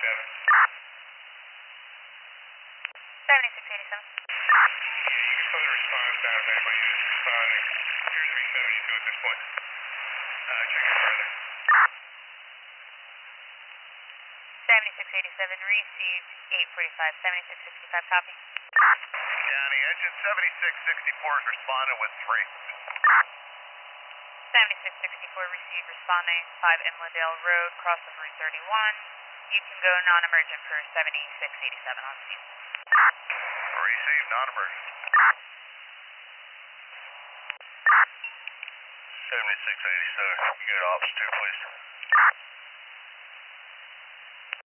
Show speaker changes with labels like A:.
A: 7687.
B: Yeah, you can put a response out if anybody is responding. Here's 372 at this point. Check it further.
A: 7687 received 845. 7665 copy.
B: County engine 7664 is responding with 3.
A: 7664 received responding 5 Inlandale Road, crossover Route 31. You can go non-emergent for 7687 on scene.
B: Received non-emergent. 7687, unit ops 2 please.